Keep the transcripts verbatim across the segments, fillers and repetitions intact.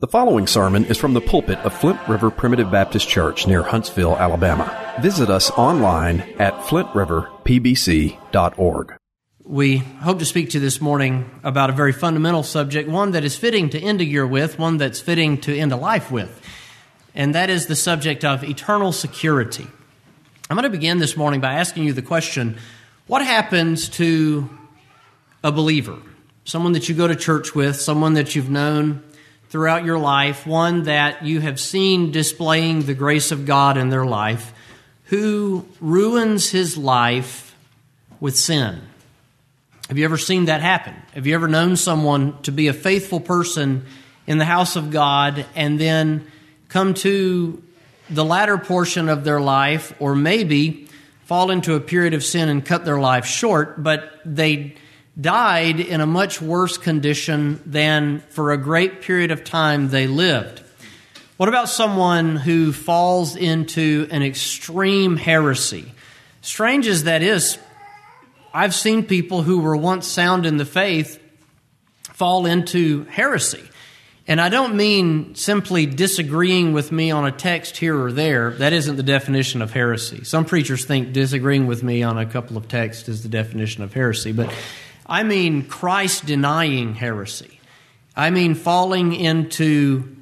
The following sermon is from the pulpit of Flint River Primitive Baptist Church near Huntsville, Alabama. Visit us online at flint river p b c dot org. We hope to speak to you this morning about a very fundamental subject, one that is fitting to end a year with, one that's fitting to end a life with, and that is the subject of eternal security. I'm going to begin this morning by asking you the question, what happens to a believer, someone that you go to church with, someone that you've known throughout your life, one that you have seen displaying the grace of God in their life, who ruins his life with sin? Have you ever seen that happen? Have you ever known someone to be a faithful person in the house of God and then come to the latter portion of their life, or maybe fall into a period of sin and cut their life short, but they died in a much worse condition than for a great period of time they lived? What about someone who falls into an extreme heresy? Strange as that is, I've seen people who were once sound in the faith fall into heresy. And I don't mean simply disagreeing with me on a text here or there. That isn't the definition of heresy. Some preachers think disagreeing with me on a couple of texts is the definition of heresy. But I mean Christ-denying heresy. I mean falling into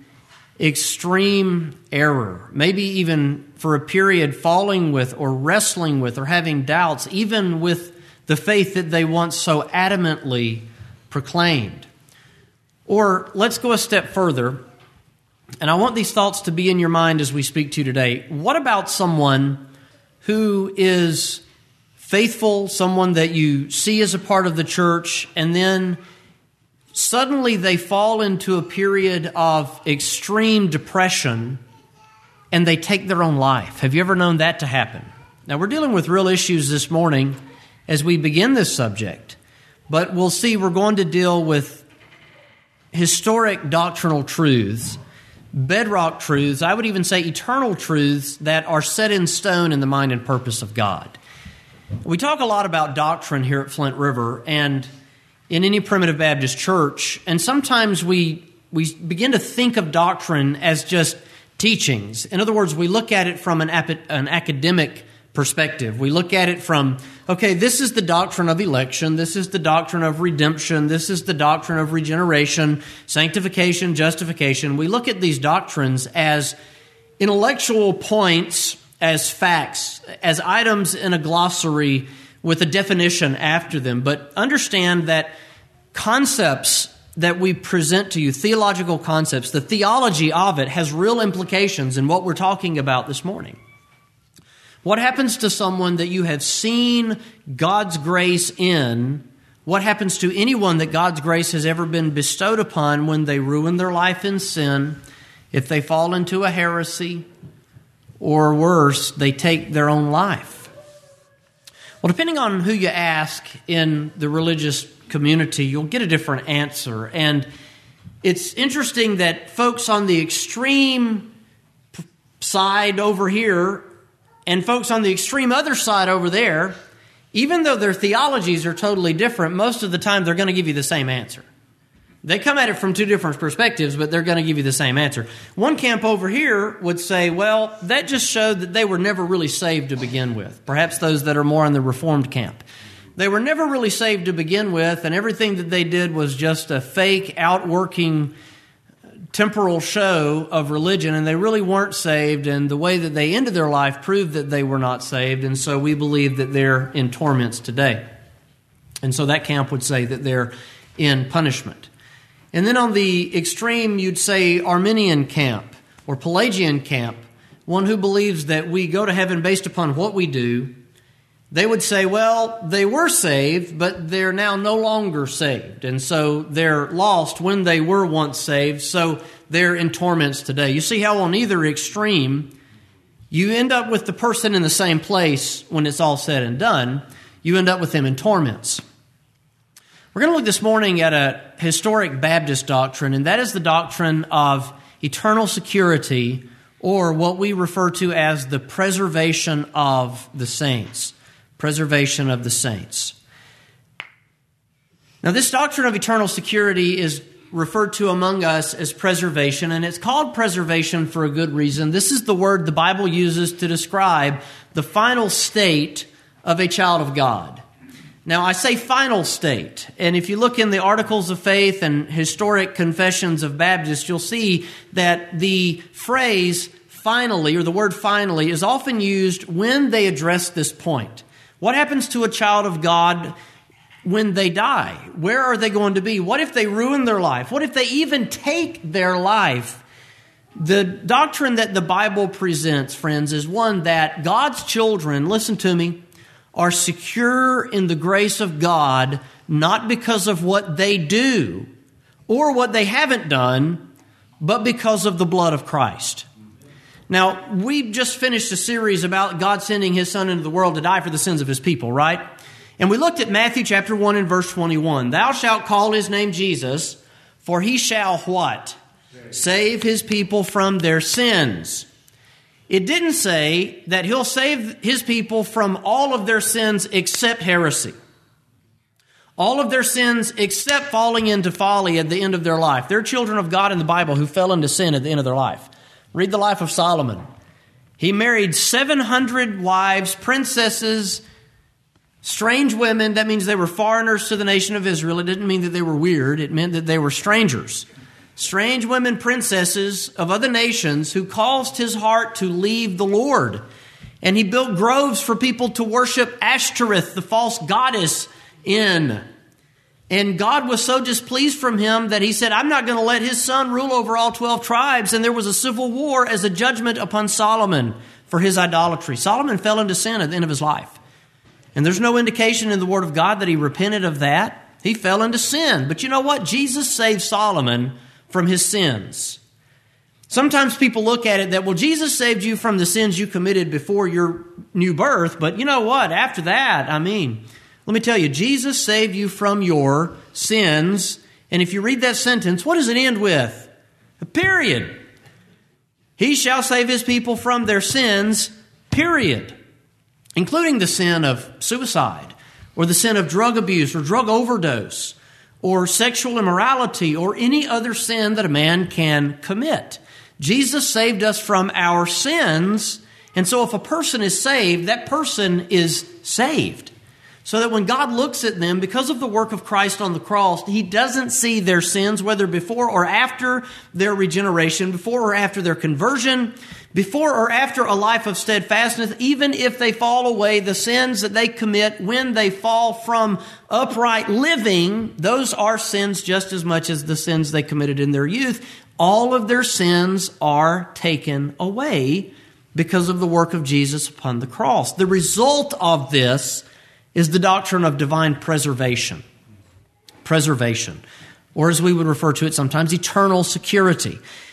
extreme error, maybe even for a period falling with or wrestling with or having doubts, even with the faith that they once so adamantly proclaimed. Or let's go a step further, and I want these thoughts to be in your mind as we speak to you today. What about someone who is faithful, someone that you see as a part of the church, and then suddenly they fall into a period of extreme depression and they take their own life? Have you ever known that to happen? Now, we're dealing with real issues this morning as we begin this subject, but we'll see we're going to deal with historic doctrinal truths, bedrock truths, I would even say eternal truths that are set in stone in the mind and purpose of God. We talk a lot about doctrine here at Flint River and in any primitive Baptist church, and sometimes we we begin to think of doctrine as just teachings. In other words, we look at it from an, an academic perspective. We look at it from, okay, this is the doctrine of election, this is the doctrine of redemption, this is the doctrine of regeneration, sanctification, justification. We look at these doctrines as intellectual points, as facts, as items in a glossary with a definition after them. But understand that concepts that we present to you, theological concepts, the theology of it has real implications in what we're talking about this morning. What happens to someone that you have seen God's grace in? What happens to anyone that God's grace has ever been bestowed upon when they ruin their life in sin, if they fall into a heresy, or worse, they take their own life? Well, depending on who you ask in the religious community, you'll get a different answer. And it's interesting that folks on the extreme side over here and folks on the extreme other side over there, even though their theologies are totally different, most of the time they're going to give you the same answer. They come at it from two different perspectives, but they're going to give you the same answer. One camp over here would say, well, that just showed that they were never really saved to begin with. Perhaps those that are more in the Reformed camp. They were never really saved to begin with, and everything that they did was just a fake, outworking, temporal show of religion, and they really weren't saved, and the way that they ended their life proved that they were not saved, and so we believe that they're in torments today. And so that camp would say that they're in punishment. And then on the extreme, you'd say Arminian camp or Pelagian camp, one who believes that we go to heaven based upon what we do. They would say, well, they were saved, but they're now no longer saved. And so they're lost when they were once saved, so they're in torments today. You see how on either extreme, you end up with the person in the same place when it's all said and done. You end up with them in torments. We're going to look this morning at a historic Baptist doctrine, and that is the doctrine of eternal security, or what we refer to as the preservation of the saints. Preservation of the saints. Now, this doctrine of eternal security is referred to among us as preservation, and it's called preservation for a good reason. This is the word the Bible uses to describe the final state of a child of God. Now, I say final state, and if you look in the Articles of Faith and historic confessions of Baptists, you'll see that the phrase finally, or the word finally, is often used when they address this point. What happens to a child of God when they die? Where are they going to be? What if they ruin their life? What if they even take their life? The doctrine that the Bible presents, friends, is one that God's children, listen to me, are secure in the grace of God, not because of what they do or what they haven't done, but because of the blood of Christ. Now, we've just finished a series about God sending His Son into the world to die for the sins of His people, right? And we looked at Matthew chapter one and verse twenty-one. Thou shalt call His name Jesus, for He shall what? Save His people from their sins. It didn't say that He'll save His people from all of their sins except heresy. All of their sins except falling into folly at the end of their life. There are children of God in the Bible who fell into sin at the end of their life. Read the life of Solomon. He married seven hundred wives, princesses, strange women. That means they were foreigners to the nation of Israel. It didn't mean that they were weird. It meant that they were strangers. Strange women, princesses of other nations who caused his heart to leave the Lord. And he built groves for people to worship Ashtoreth, the false goddess, in. And God was so displeased from him that He said, I'm not going to let His son rule over all twelve tribes. And there was a civil war as a judgment upon Solomon for his idolatry. Solomon fell into sin at the end of his life. And there's no indication in the Word of God that he repented of that. He fell into sin. But you know what? Jesus saved Solomon from his sins. Sometimes people look at it that, well, Jesus saved you from the sins you committed before your new birth. But you know what? After that, I mean, let me tell you, Jesus saved you from your sins. And if you read that sentence, what does it end with? A period. He shall save His people from their sins, period. Including the sin of suicide, or the sin of drug abuse, or drug overdose, or sexual immorality, or any other sin that a man can commit. Jesus saved us from our sins, and so if a person is saved, that person is saved. So that when God looks at them, because of the work of Christ on the cross, He doesn't see their sins, whether before or after their regeneration, before or after their conversion, before or after a life of steadfastness, even if they fall away, the sins that they commit when they fall from upright living, those are sins just as much as the sins they committed in their youth. All of their sins are taken away because of the work of Jesus upon the cross. The result of this is the doctrine of divine preservation. Preservation. Or as we would refer to it sometimes, eternal security.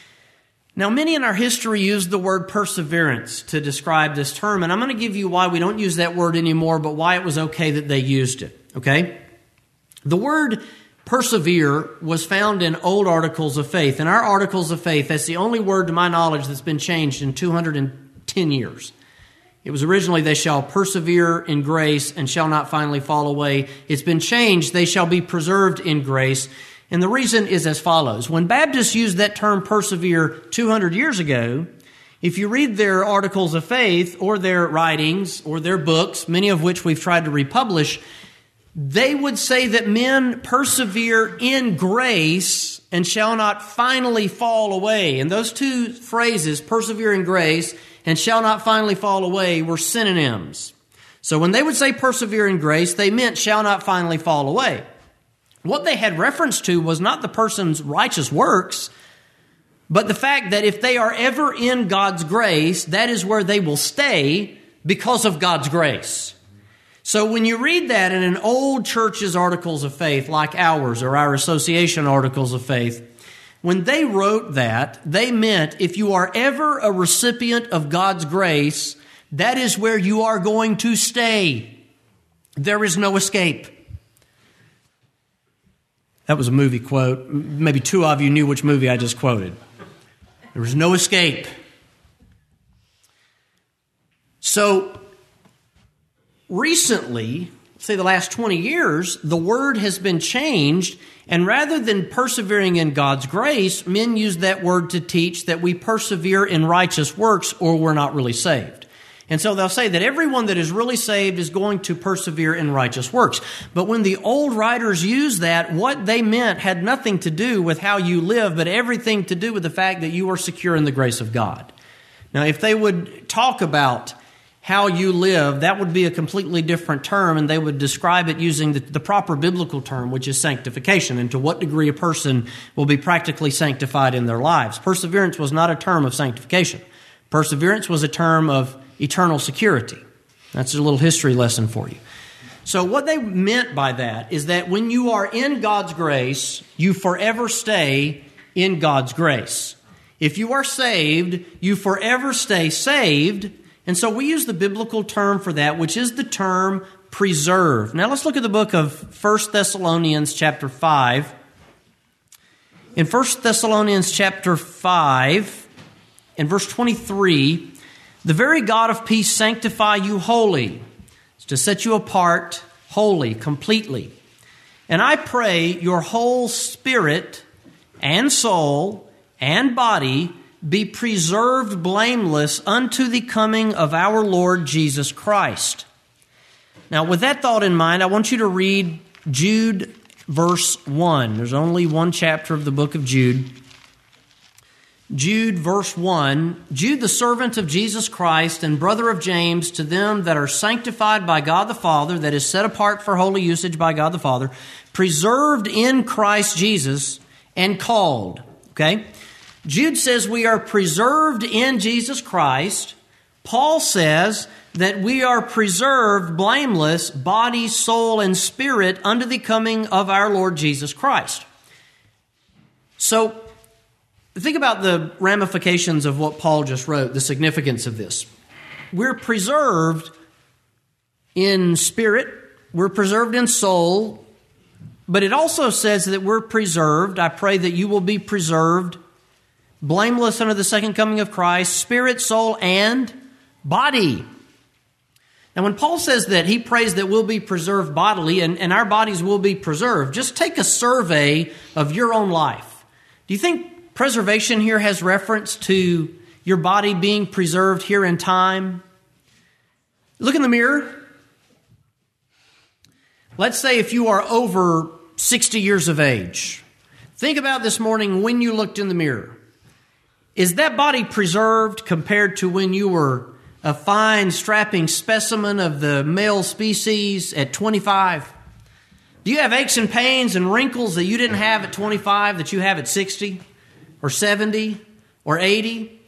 Now, many in our history use the word perseverance to describe this term, and I'm going to give you why we don't use that word anymore, but why it was okay that they used it, okay? The word persevere was found in old articles of faith. In our articles of faith, that's the only word to my knowledge that's been changed in two hundred ten years. It was originally, they shall persevere in grace and shall not finally fall away. It's been changed, they shall be preserved in grace. And the reason is as follows. When Baptists used that term persevere two hundred years ago, if you read their articles of faith or their writings or their books, many of which we've tried to republish, they would say that men persevere in grace and shall not finally fall away. And those two phrases, persevere in grace and shall not finally fall away, were synonyms. So when they would say persevere in grace, they meant shall not finally fall away. What they had reference to was not the person's righteous works, but the fact that if they are ever in God's grace, that is where they will stay because of God's grace. So when you read that in an old church's articles of faith, like ours or our association articles of faith, when they wrote that, they meant if you are ever a recipient of God's grace, that is where you are going to stay. There is no escape. That was a movie quote. Maybe two of you knew which movie I just quoted. There was no escape. So, recently, say, the last twenty years, the word has been changed, and rather than persevering in God's grace, men use that word to teach that we persevere in righteous works or we're not really saved. And so they'll say that everyone that is really saved is going to persevere in righteous works. But when the old writers used that, what they meant had nothing to do with how you live, but everything to do with the fact that you are secure in the grace of God. Now, if they would talk about how you live, that would be a completely different term, and they would describe it using the, the proper biblical term, which is sanctification, and to what degree a person will be practically sanctified in their lives. Perseverance was not a term of sanctification. Perseverance was a term of eternal security. That's a little history lesson for you. So what they meant by that is that when you are in God's grace, you forever stay in God's grace. If you are saved, you forever stay saved. And so we use the biblical term for that, which is the term preserve. Now let's look at the book of First Thessalonians chapter five. In First Thessalonians chapter five, in verse twenty-three, the very God of peace sanctify you wholly. It's to set you apart wholly, completely. And I pray your whole spirit and soul and body be preserved blameless unto the coming of our Lord Jesus Christ. Now, with that thought in mind, I want you to read Jude verse one. There's only one chapter of the book of Jude. Jude verse one, Jude the servant of Jesus Christ and brother of James, to them that are sanctified by God the Father, that is set apart for holy usage by God the Father, preserved in Christ Jesus and called. Okay? Jude says we are preserved in Jesus Christ. Paul says that we are preserved blameless, body, soul, and spirit unto the coming of our Lord Jesus Christ. So, think about the ramifications of what Paul just wrote, the significance of this. We're preserved in spirit, we're preserved in soul, but it also says that we're preserved. I pray that you will be preserved, blameless under the second coming of Christ, spirit, soul, and body. Now, when Paul says that he prays that we'll be preserved bodily and, and our bodies will be preserved, just take a survey of your own life. Do you think preservation here has reference to your body being preserved here in time? Look in the mirror. Let's say if you are over sixty years of age. Think about this morning when you looked in the mirror. Is that body preserved compared to when you were a fine, strapping specimen of the male species at twenty-five? Do you have aches and pains and wrinkles that you didn't have at twenty-five that you have at sixty? Or seventy, or eighty.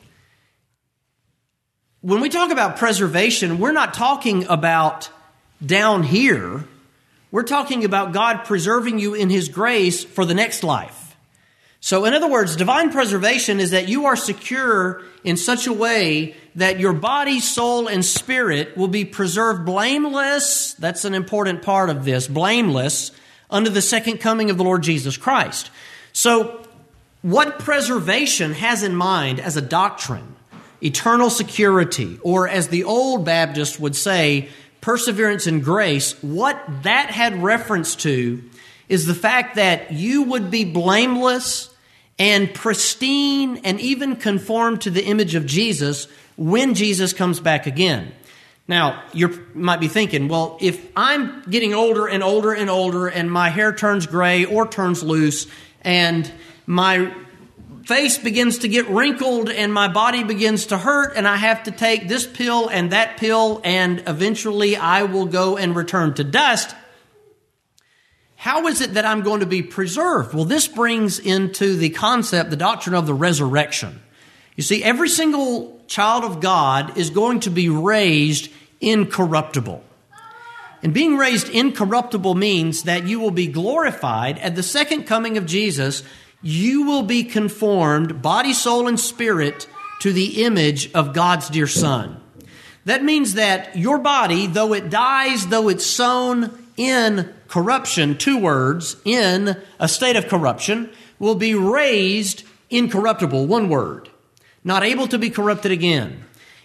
When we talk about preservation, we're not talking about down here. We're talking about God preserving you in His grace for the next life. So in other words, divine preservation is that you are secure in such a way that your body, soul, and spirit will be preserved blameless. That's an important part of this, blameless, unto the second coming of the Lord Jesus Christ. So, what preservation has in mind as a doctrine, eternal security, or as the old Baptists would say, perseverance in grace, what that had reference to is the fact that you would be blameless and pristine and even conformed to the image of Jesus when Jesus comes back again. Now, you might be thinking, well, if I'm getting older and older and older and my hair turns gray or turns loose and my face begins to get wrinkled and my body begins to hurt and I have to take this pill and that pill and eventually I will go and return to dust, how is it that I'm going to be preserved? Well, this brings into the concept, the doctrine of the resurrection. You see, every single child of God is going to be raised incorruptible. And being raised incorruptible means that you will be glorified at the second coming of Jesus. You will be conformed, body, soul, and spirit, to the image of God's dear Son. That means that your body, though it dies, though it's sown in corruption, two words, in a state of corruption, will be raised incorruptible, one word, not able to be corrupted again.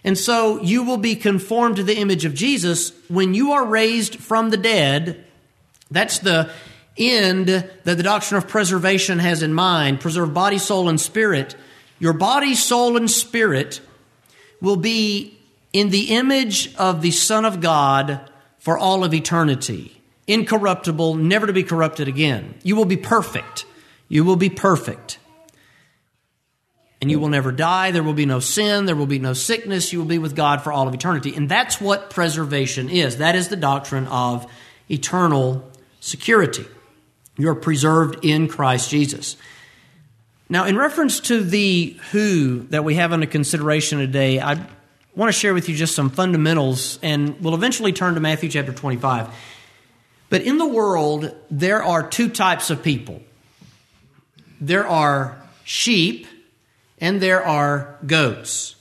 And so you will be conformed to the image of Jesus when you are raised from the dead. That's the end that the doctrine of preservation has in mind. Preserve body, soul, and spirit. Your body, soul, and spirit will be in the image of the Son of God for all of eternity. Incorruptible, never to be corrupted again. You will be perfect. You will be perfect. And you will never die. There will be no sin. There will be no sickness. You will be with God for all of eternity. And that's what preservation is. That is the doctrine of eternal security. You are preserved in Christ Jesus. Now, in reference to the who that we have under consideration today, I want to share with you just some fundamentals, and we'll eventually turn to Matthew chapter twenty-five. But in the world, there are two types of people. There are sheep and there are goats.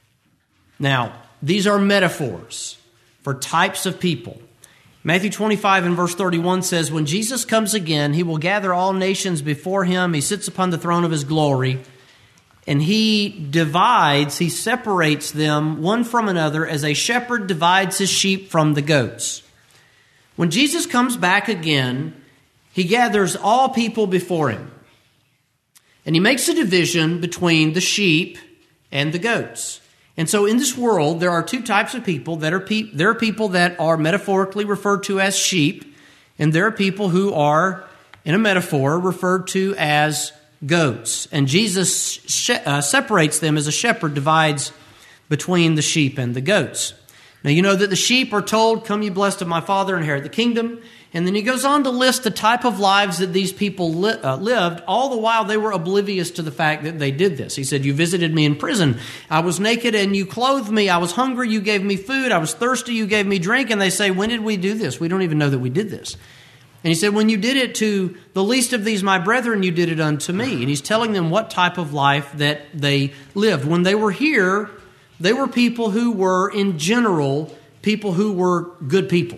Now, these are metaphors for types of people. Matthew twenty-five and verse thirty-one says, when Jesus comes again, he will gather all nations before him. He sits upon the throne of his glory, and he divides, he separates them one from another as a shepherd divides his sheep from the goats. When Jesus comes back again, he gathers all people before him. And he makes a division between the sheep and the goats. And so in this world, there are two types of people. That are pe- there are people that are metaphorically referred to as sheep, and there are people who are, in a metaphor, referred to as goats. And Jesus sh- uh, separates them as a shepherd divides between the sheep and the goats. Now, you know that the sheep are told, come ye blessed of my Father, inherit the kingdom. And then he goes on to list the type of lives that these people li- uh, lived, all the while they were oblivious to the fact that they did this. He said, you visited me in prison. I was naked and you clothed me. I was hungry, you gave me food. I was thirsty, you gave me drink. And they say, when did we do this? We don't even know that we did this. And he said, when you did it to the least of these my brethren, you did it unto me. And he's telling them what type of life that they lived. When they were here, they were people who were, in general, people who were good people.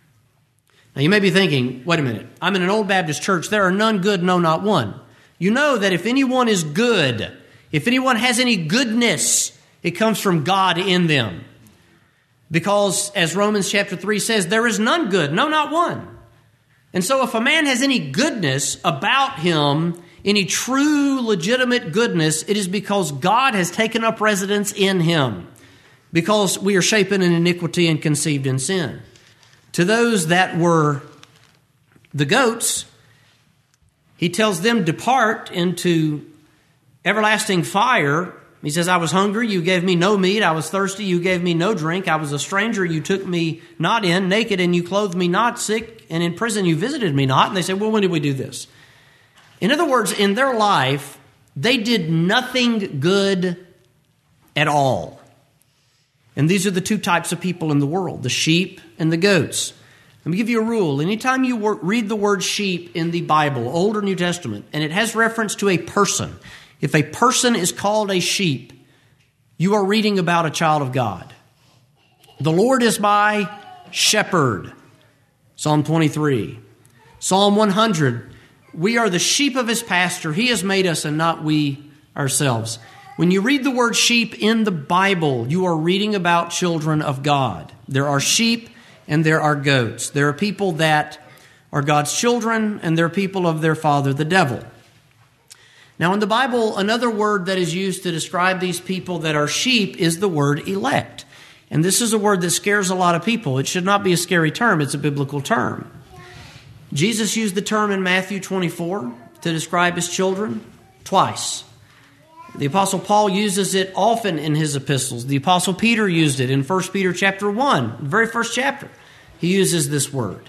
Now, you may be thinking, wait a minute, I'm in an old Baptist church. There are none good, no, not one. You know that if anyone is good, if anyone has any goodness, it comes from God in them. Because, as Romans chapter three says, there is none good, no, not one. And so if a man has any goodness about him, any true, legitimate goodness, it is because God has taken up residence in him. Because we are shapen in iniquity and conceived in sin. To those that were the goats, he tells them, depart into everlasting fire. He says, I was hungry, you gave me no meat. I was thirsty, you gave me no drink. I was a stranger, you took me not in. Naked, and you clothed me not. Sick, and in prison, you visited me not. And they say, well, when did we do this? In other words, in their life, they did nothing good at all. And these are the two types of people in the world, the sheep and the goats. Let me give you a rule. Anytime you read the word sheep in the Bible, Old or New Testament, and it has reference to a person, if a person is called a sheep, you are reading about a child of God. The Lord is my shepherd, Psalm twenty-three. Psalm one hundred, we are the sheep of his pasture. He has made us and not we ourselves. When you read the word sheep in the Bible, you are reading about children of God. There are sheep and there are goats. There are people that are God's children and there are people of their father, the devil. Now in the Bible, another word that is used to describe these people that are sheep is the word elect. And this is a word that scares a lot of people. It should not be a scary term. It's a biblical term. Jesus used the term in Matthew twenty-four to describe his children twice. The Apostle Paul uses it often in his epistles. The Apostle Peter used it in First Peter chapter one, the very first chapter. He uses this word.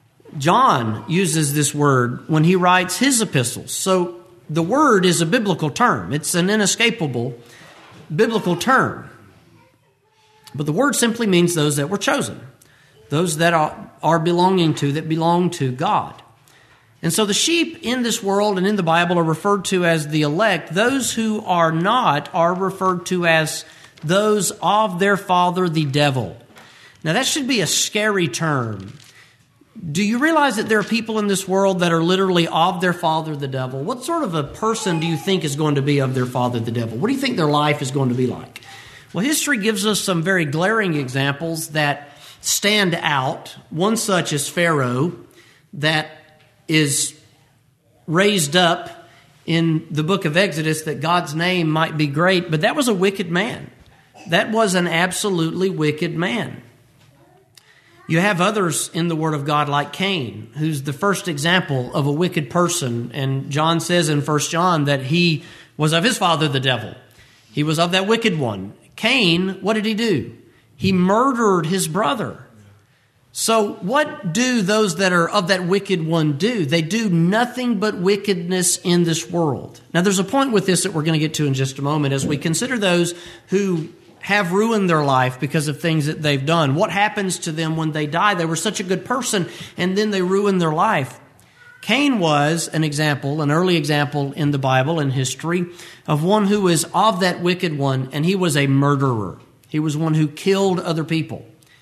John uses this word when he writes his epistles. So the word is a biblical term. It's an inescapable biblical term. But the word simply means those that were chosen, those that are, are belonging to, that belong to God. And so the sheep in this world and in the Bible are referred to as the elect. Those who are not are referred to as those of their father, the devil. Now that should be a scary term. Do you realize that there are people in this world that are literally of their father, the devil? What sort of a person do you think is going to be of their father, the devil? What do you think their life is going to be like? Well, history gives us some very glaring examples that stand out. One such is Pharaoh, that is raised up in the book of Exodus that God's name might be great, but that was a wicked man. That was an absolutely wicked man. You have others in the Word of God like Cain, who's the first example of a wicked person. And John says in First John that he was of his father the devil. He was of that wicked one. Cain, what did he do? He murdered his brother. So what do those that are of that wicked one do? They do nothing but wickedness in this world. Now there's a point with this that we're going to get to in just a moment as we consider those who have ruined their life because of things that they've done. What happens to them when they die? They were such a good person and then they ruined their life. Cain was an example, an early example in the Bible and history of one who is of that wicked one, and he was a murderer. He was one who killed other people.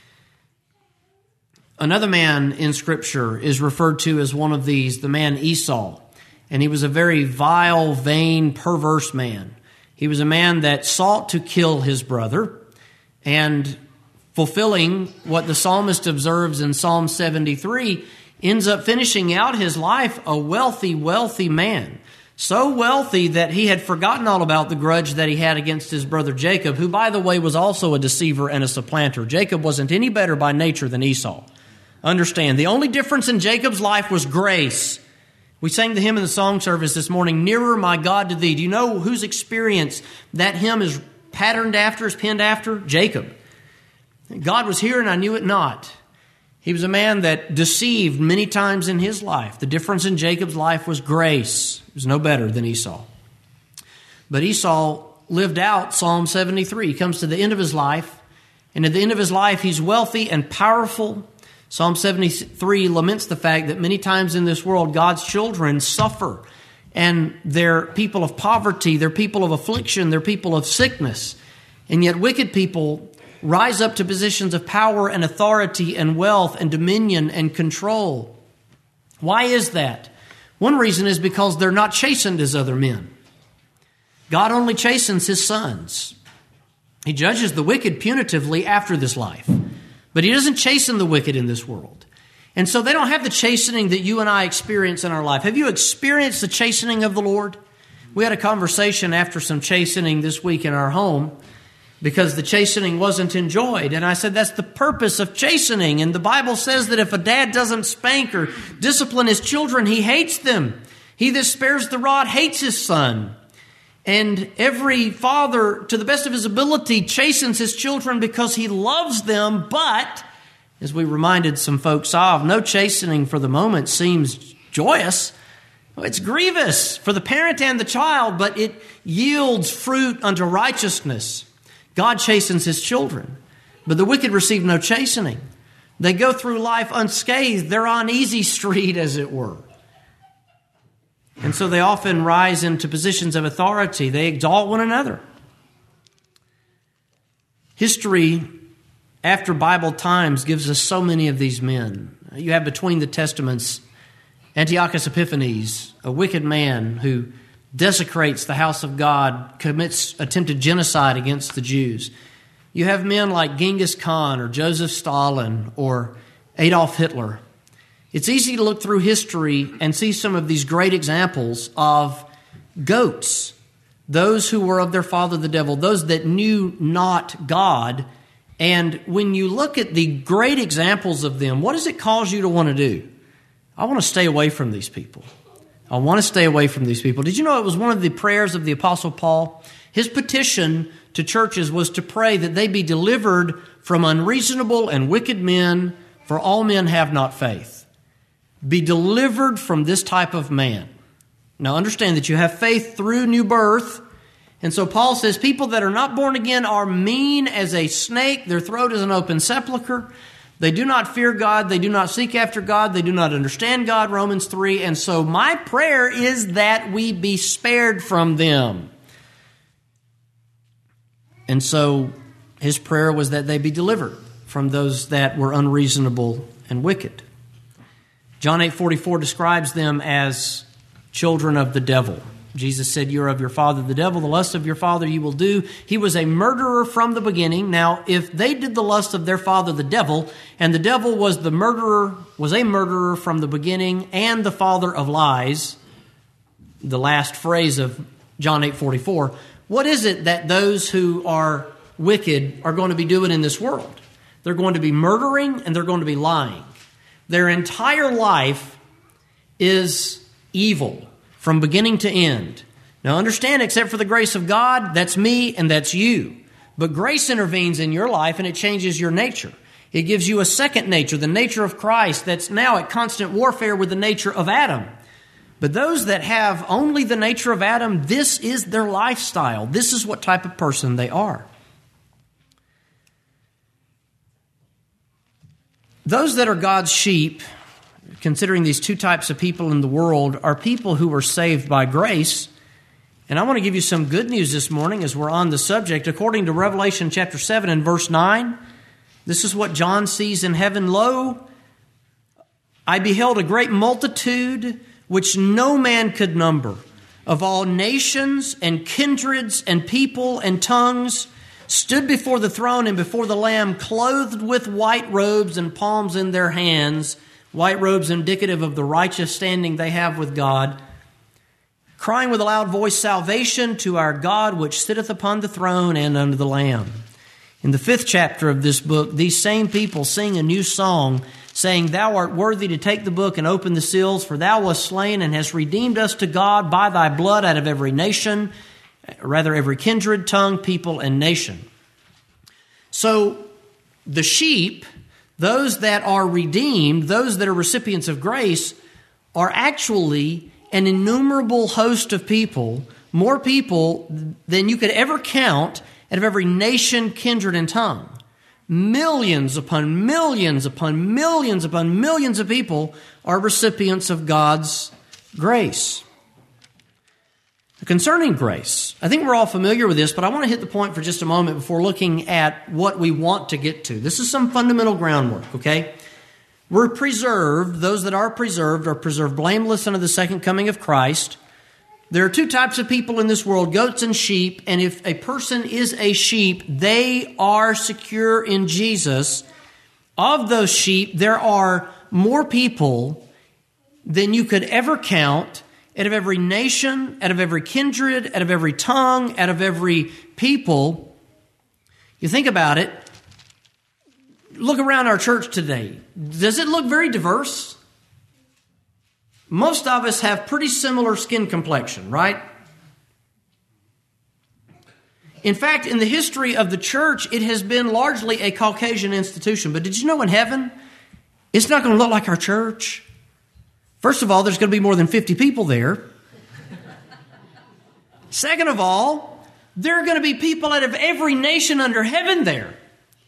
Another man in Scripture is referred to as one of these, the man Esau. And he was a very vile, vain, perverse man. He was a man that sought to kill his brother, and fulfilling what the psalmist observes in Psalm seventy-three, ends up finishing out his life a wealthy, wealthy man. So wealthy that he had forgotten all about the grudge that he had against his brother Jacob, who, by the way, was also a deceiver and a supplanter. Jacob wasn't any better by nature than Esau. Understand, the only difference in Jacob's life was grace. We sang the hymn in the song service this morning, "Nearer, My God, to Thee." Do you know whose experience that hymn is patterned after, is penned after? Jacob. God was here and I knew it not. He was a man that deceived many times in his life. The difference in Jacob's life was grace. He was no better than Esau. But Esau lived out Psalm seventy-three. He comes to the end of his life, and at the end of his life, he's wealthy and powerful. Psalm seventy-three laments the fact that many times in this world, God's children suffer, and they're people of poverty, they're people of affliction, they're people of sickness. And yet wicked people rise up to positions of power and authority and wealth and dominion and control. Why is that? One reason is because they're not chastened as other men. God only chastens His sons. He judges the wicked punitively after this life, but He doesn't chasten the wicked in this world. And so they don't have the chastening that you and I experience in our life. Have you experienced the chastening of the Lord? We had a conversation after some chastening this week in our home, because the chastening wasn't enjoyed. And I said, that's the purpose of chastening. And the Bible says that if a dad doesn't spank or discipline his children, he hates them. He that spares the rod hates his son. And every father, to the best of his ability, chastens his children because he loves them. But, as we reminded some folks of, no chastening for the moment seems joyous. It's grievous for the parent and the child, but it yields fruit unto righteousness. God chastens His children, but the wicked receive no chastening. They go through life unscathed. They're on easy street, as it were. And so they often rise into positions of authority. They exalt one another. History, after Bible times, gives us so many of these men. You have between the Testaments Antiochus Epiphanes, a wicked man who desecrates the house of God, commits attempted genocide against the Jews. You have men like Genghis Khan or Joseph Stalin or Adolf Hitler. It's easy to look through history and see some of these great examples of goats, those who were of their father the devil, those that knew not God. And when you look at the great examples of them, what does it cause you to want to do? I want to stay away from these people. I want to stay away from these people. Did you know it was one of the prayers of the Apostle Paul? His petition to churches was to pray that they be delivered from unreasonable and wicked men, for all men have not faith. Be delivered from this type of man. Now understand that you have faith through new birth. And so Paul says people that are not born again are mean as a snake. Their throat is an open sepulcher. They do not fear God. They do not seek after God. They do not understand God, Romans three. And so my prayer is that we be spared from them. And so his prayer was that they be delivered from those that were unreasonable and wicked. John eight forty-four describes them as children of the devil. Jesus said, "You are of your father the devil, the lust of your father you will do." He was a murderer from the beginning. Now, if they did the lust of their father the devil, and the devil was the murderer, was a murderer from the beginning and the father of lies, the last phrase of John eight forty-four, what is it that those who are wicked are going to be doing in this world? They're going to be murdering and they're going to be lying. Their entire life is evil from beginning to end. Now understand, except for the grace of God, that's me and that's you. But grace intervenes in your life and it changes your nature. It gives you a second nature, the nature of Christ, that's now at constant warfare with the nature of Adam. But those that have only the nature of Adam, this is their lifestyle. This is what type of person they are. Those that are God's sheep, considering these two types of people in the world, are people who are saved by grace. And I want to give you some good news this morning as we're on the subject. According to Revelation chapter seven and verse nine, this is what John sees in heaven. "Lo, I beheld a great multitude which no man could number, of all nations and kindreds and people and tongues, stood before the throne and before the Lamb, clothed with white robes and palms in their hands," white robes indicative of the righteous standing they have with God, "crying with a loud voice, Salvation to our God which sitteth upon the throne and unto the Lamb." In the fifth chapter of this book, these same people sing a new song, saying, "Thou art worthy to take the book and open the seals, for thou wast slain and hast redeemed us to God by thy blood out of every nation, rather every kindred, tongue, people, and nation." So the sheep, those that are redeemed, those that are recipients of grace, are actually an innumerable host of people, more people than you could ever count, out of every nation, kindred, and tongue. Millions upon millions upon millions upon millions of people are recipients of God's grace. Concerning grace, I think we're all familiar with this, but I want to hit the point for just a moment before looking at what we want to get to. This is some fundamental groundwork, okay? We're preserved. Those that are preserved are preserved blameless unto the second coming of Christ. There are two types of people in this world, goats and sheep, and if a person is a sheep, they are secure in Jesus. Of those sheep, there are more people than you could ever count, out of every nation, out of every kindred, out of every tongue, out of every people. You think about it. Look around our church today. Does it look very diverse? Most of us have pretty similar skin complexion, right? In fact, in the history of the church, it has been largely a Caucasian institution. But did you know in heaven, it's not going to look like our church? First of all, there's going to be more than fifty people there. Second of all, there are going to be people out of every nation under heaven there.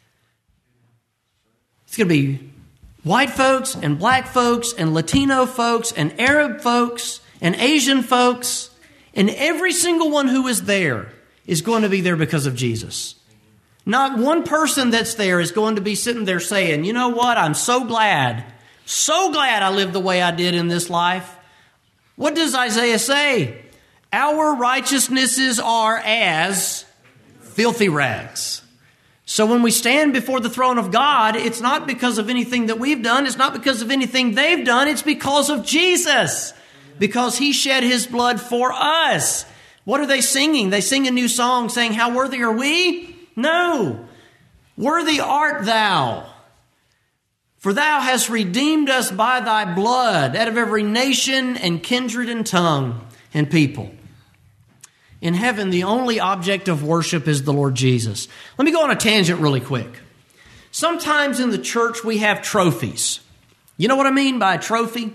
It's going to be white folks and black folks and Latino folks and Arab folks and Asian folks. And every single one who is there is going to be there because of Jesus. Not one person that's there is going to be sitting there saying, "You know what, I'm so glad, so glad I lived the way I did in this life." What does Isaiah say? Our righteousnesses are as filthy rags. So when we stand before the throne of God, it's not because of anything that we've done. It's not because of anything they've done. It's because of Jesus. Because He shed His blood for us. What are they singing? They sing a new song saying, "How worthy are we?" No. "Worthy art thou. For thou hast redeemed us by thy blood out of every nation and kindred and tongue and people." In heaven, the only object of worship is the Lord Jesus. Let me go on a tangent really quick. Sometimes in the church we have trophies. You know what I mean by a trophy?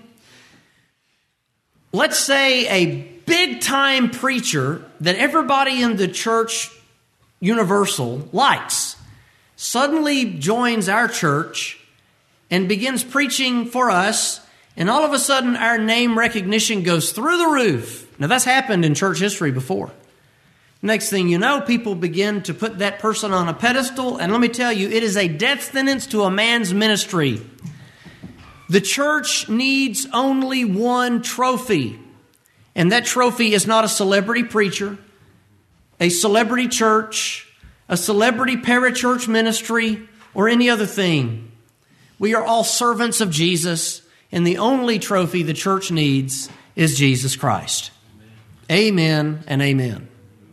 Let's say a big-time preacher that everybody in the church universal likes suddenly joins our church and begins preaching for us, and all of a sudden our name recognition goes through the roof. Now that's happened in church history before. Next thing you know, people begin to put that person on a pedestal, and let me tell you, it is a death sentence to a man's ministry. The church needs only one trophy, And that trophy is not a celebrity preacher, a celebrity church, a celebrity parachurch ministry, or any other thing. We are all servants of Jesus, and the only trophy the church needs is Jesus Christ. Amen and amen.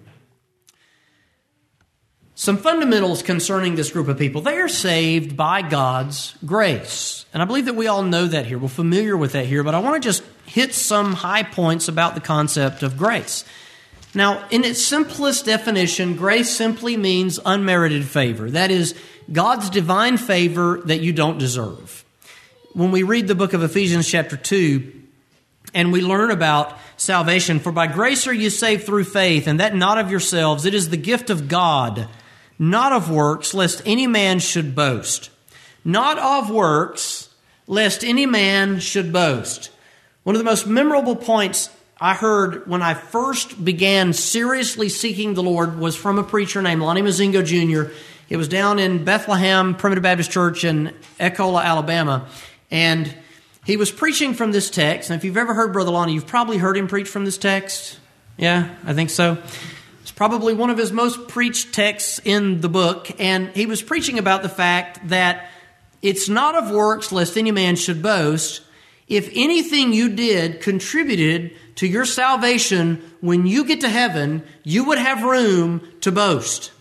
Some fundamentals concerning this group of people. They are saved by God's grace. And I believe that we all know that here. We're familiar with that here, but I want to just hit some high points about the concept of grace. Now, in its simplest definition, grace simply means unmerited favor. That is, God's divine favor that you don't deserve. When we read the book of Ephesians chapter two, and we learn about salvation, for by grace are you saved through faith, and that not of yourselves. It is the gift of God, not of works, lest any man should boast. Not of works, lest any man should boast. One of the most memorable points I heard when I first began seriously seeking the Lord was from a preacher named Lonnie Mazingo Junior It was down in Bethlehem Primitive Baptist Church in Ecola, Alabama, and he was preaching from this text. And if you've ever heard Brother Lonnie, you've probably heard him preach from this text. Yeah, I think so. It's probably one of his most preached texts in the book. And he was preaching about the fact that it's not of works lest any man should boast. If anything you did contributed to your salvation, when you get to heaven, you would have room to boast.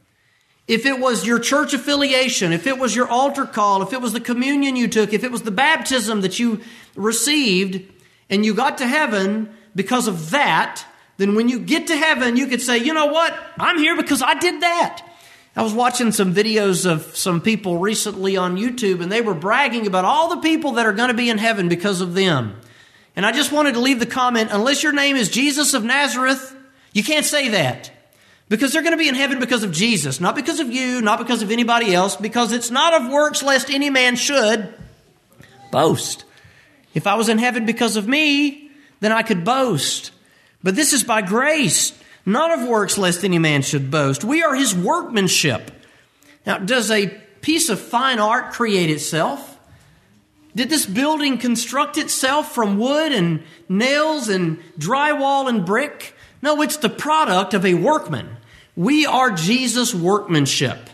If it was your church affiliation, if it was your altar call, if it was the communion you took, if it was the baptism that you received, and you got to heaven because of that, then when you get to heaven, you could say, you know what? I'm here because I did that. I was watching some videos of some people recently on YouTube, and they were bragging about all the people that are going to be in heaven because of them. And I just wanted to leave the comment, unless your name is Jesus of Nazareth, you can't say that. Because they're going to be in heaven because of Jesus, not because of you, not because of anybody else, because it's not of works lest any man should boast. If I was in heaven because of me, then I could boast. But this is by grace, not of works lest any man should boast. We are His workmanship. Now, does a piece of fine art create itself? Did this building construct itself from wood and nails and drywall and brick? No, it's the product of a workman. We are Jesus' workmanship.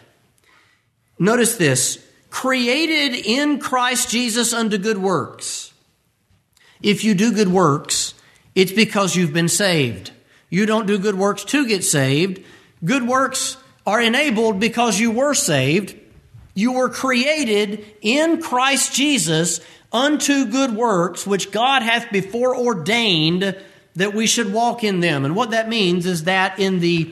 Notice this, created in Christ Jesus unto good works. If you do good works, it's because you've been saved. You don't do good works to get saved. Good works are enabled because you were saved. You were created in Christ Jesus unto good works, which God hath before ordained that we should walk in them. And what that means is that in the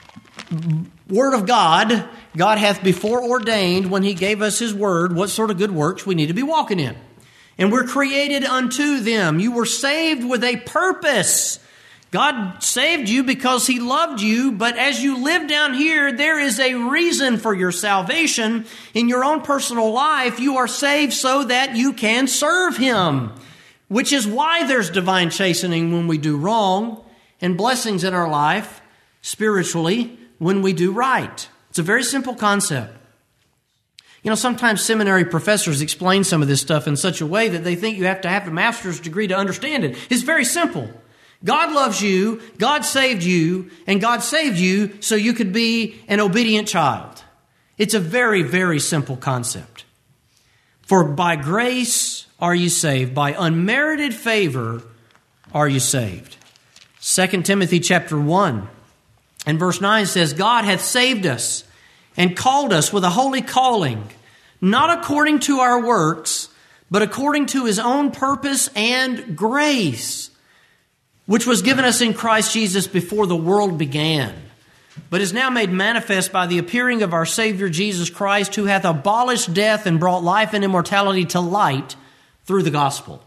Word of God, God hath before ordained when He gave us His Word what sort of good works we need to be walking in. And we're created unto them. You were saved with a purpose. God saved you because He loved you, but as you live down here, there is a reason for your salvation. In your own personal life, you are saved so that you can serve Him, which is why there's divine chastening when we do wrong and blessings in our life spiritually when we do right. It's a very simple concept. You know, sometimes seminary professors explain some of this stuff in such a way that they think you have to have a master's degree to understand it. It's very simple. God loves you, God saved you, and God saved you so you could be an obedient child. It's a very, very simple concept. For by grace are you saved, by unmerited favor are you saved. Second Timothy chapter one and verse nine says, God hath saved us and called us with a holy calling, not according to our works, but according to His own purpose and grace, which was given us in Christ Jesus before the world began, but is now made manifest by the appearing of our Savior Jesus Christ, who hath abolished death and brought life and immortality to light through the gospel.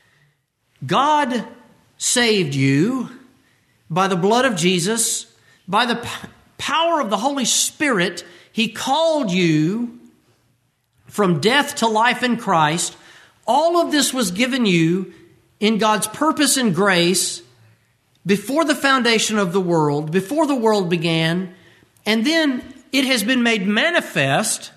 God saved you by the blood of Jesus, by the p- power of the Holy Spirit. He called you from death to life in Christ. All of this was given you in God's purpose and grace before the foundation of the world, before the world began, and then it has been made manifest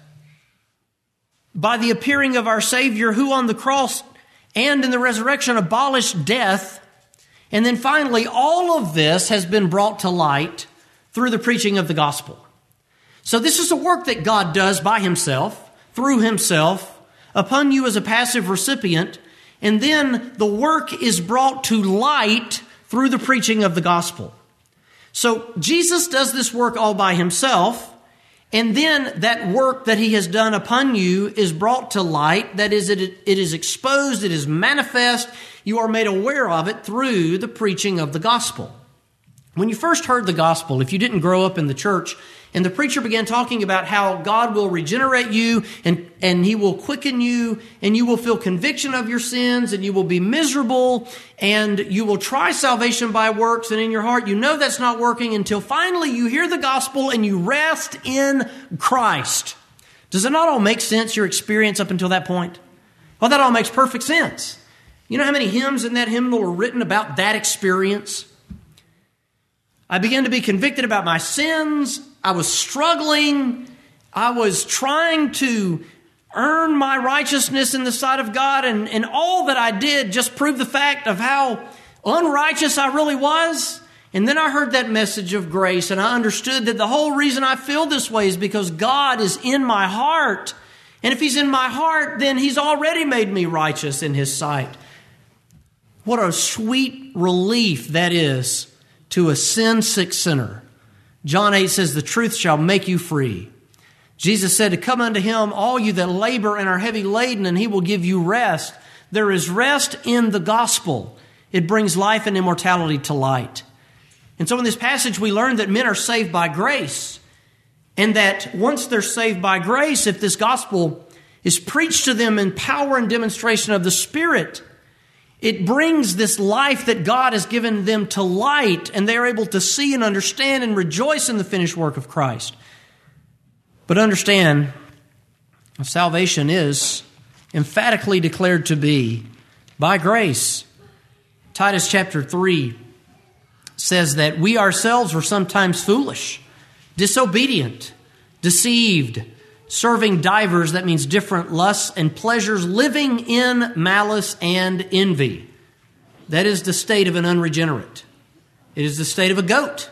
by the appearing of our Savior, who on the cross and in the resurrection abolished death And then finally, all of this has been brought to light through the preaching of the gospel. So this is a work that God does by himself, through himself, upon you as a passive recipient, and then the work is brought to light through the preaching of the gospel. So Jesus does this work all by himself, and then that work that he has done upon you is brought to light. That is, it, it is exposed, it is manifest. You are made aware of it through the preaching of the gospel. When you first heard the gospel, if you didn't grow up in the church, and the preacher began talking about how God will regenerate you and, and he will quicken you and you will feel conviction of your sins and you will be miserable and you will try salvation by works, and in your heart you know that's not working until finally you hear the gospel and you rest in Christ. Does it not all make sense, your experience up until that point? Well, that all makes perfect sense. You know how many hymns in that hymnal are written about that experience? I began to be convicted about my sins. I was struggling. I was trying to earn my righteousness in the sight of God. And, and all that I did just proved the fact of how unrighteous I really was. And then I heard that message of grace, and I understood that the whole reason I feel this way is because God is in my heart. And if he's in my heart, then he's already made me righteous in his sight. What a sweet relief that is to a sin-sick sinner. John eight says, the truth shall make you free. Jesus said to come unto him, all you that labor and are heavy laden, and he will give you rest. There is rest in the gospel. It brings life and immortality to light. And so in this passage, we learn that men are saved by grace. And that once they're saved by grace, if this gospel is preached to them in power and demonstration of the Spirit, it brings this life that God has given them to light, and they are able to see and understand and rejoice in the finished work of Christ. But understand, salvation is emphatically declared to be by grace. Titus chapter three says that we ourselves were sometimes foolish, disobedient, deceived, serving divers, that means different lusts and pleasures, living in malice and envy. That is the state of an unregenerate. It is the state of a goat.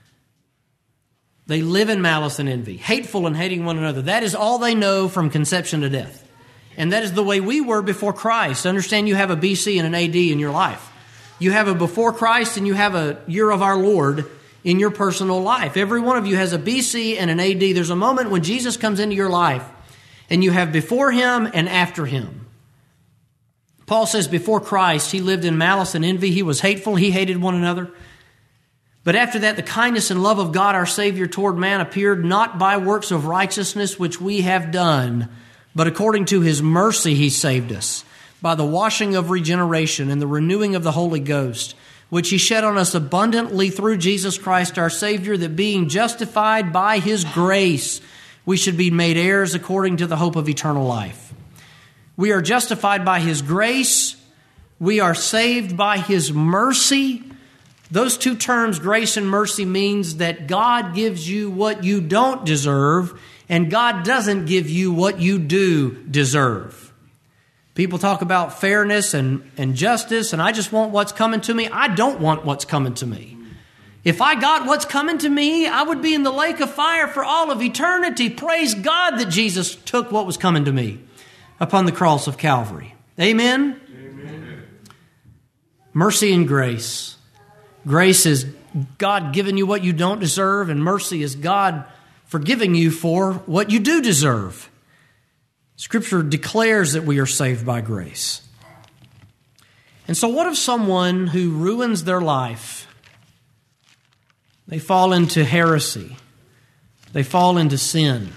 They live in malice and envy, hateful and hating one another. That is all they know from conception to death. And that is the way we were before Christ. Understand, you have a B C and an A D in your life. You have a before Christ and you have a year of our Lord in your personal life. Every one of you has a B C and an A D. There's a moment when Jesus comes into your life, and you have before him and after him. Paul says before Christ, he lived in malice and envy. He was hateful. He hated one another. But after that, the kindness and love of God, our Savior, toward man appeared not by works of righteousness which we have done, but according to his mercy he saved us, by the washing of regeneration and the renewing of the Holy Ghost, which he shed on us abundantly through Jesus Christ our Savior, that being justified by his grace, we should be made heirs according to the hope of eternal life. We are justified by his grace. We are saved by his mercy. Those two terms, grace and mercy, means that God gives you what you don't deserve, and God doesn't give you what you do deserve. People talk about fairness and, and justice, and I just want what's coming to me. I don't want what's coming to me. If I got what's coming to me, I would be in the lake of fire for all of eternity. Praise God that Jesus took what was coming to me upon the cross of Calvary. Amen? Amen. Mercy and grace. Grace is God giving you what you don't deserve, and mercy is God forgiving you for what you do deserve. Scripture declares that we are saved by grace. And so what if someone who ruins their life, they fall into heresy, they fall into sin,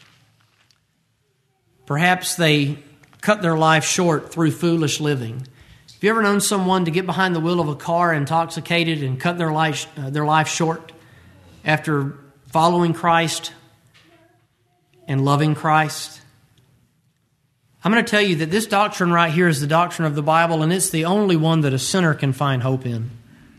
perhaps they cut their life short through foolish living? Have you ever known someone to get behind the wheel of a car intoxicated and cut their life, uh, their life short after following Christ and loving Christ? I'm going to tell you that this doctrine right here is the doctrine of the Bible, and it's the only one that a sinner can find hope in.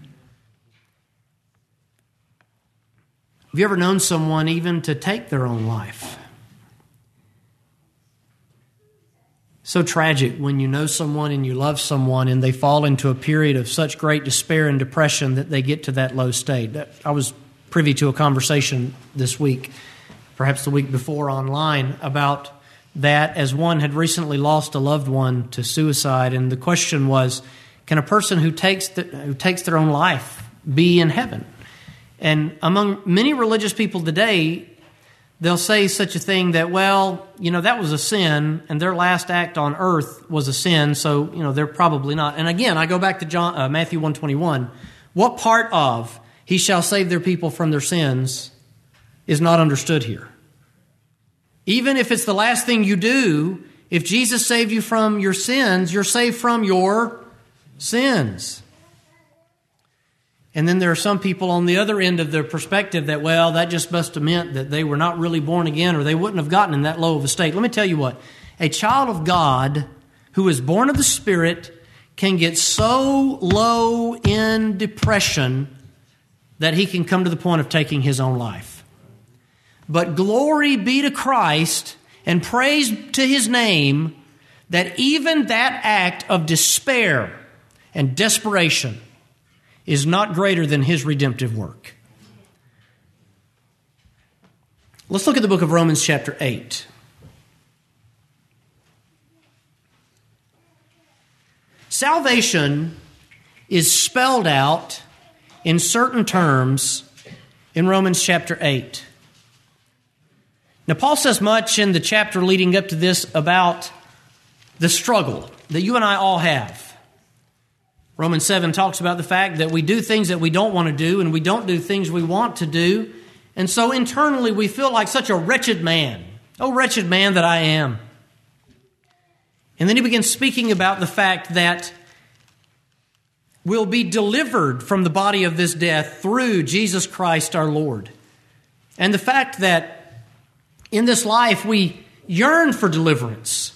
Have you ever known someone even to take their own life? So tragic when you know someone and you love someone and they fall into a period of such great despair and depression that they get to that low state. I was privy to a conversation this week, perhaps the week before online, about that as one had recently lost a loved one to suicide. And the question was, can a person who takes the, who takes their own life be in heaven? And among many religious people today, they'll say such a thing that, well, you know, that was a sin, and their last act on earth was a sin, so, you know, they're probably not. And again, I go back to John, uh, Matthew one twenty-one. What part of he shall save their people from their sins is not understood here. Even if it's the last thing you do, if Jesus saved you from your sins, you're saved from your sins. And then there are some people on the other end of their perspective that, well, that just must have meant that they were not really born again or they wouldn't have gotten in that low of a state. Let me tell you what, a child of God who is born of the Spirit can get so low in depression that he can come to the point of taking his own life. But glory be to Christ and praise to His name that even that act of despair and desperation is not greater than His redemptive work. Let's look at the book of Romans chapter eight. Salvation is spelled out in certain terms in Romans chapter eight. Now, Paul says much in the chapter leading up to this about the struggle that you and I all have. Romans seven talks about the fact that we do things that we don't want to do and we don't do things we want to do. And so internally we feel like such a wretched man. Oh, wretched man that I am. And then he begins speaking about the fact that we'll be delivered from the body of this death through Jesus Christ our Lord. And the fact that in this life we yearn for deliverance.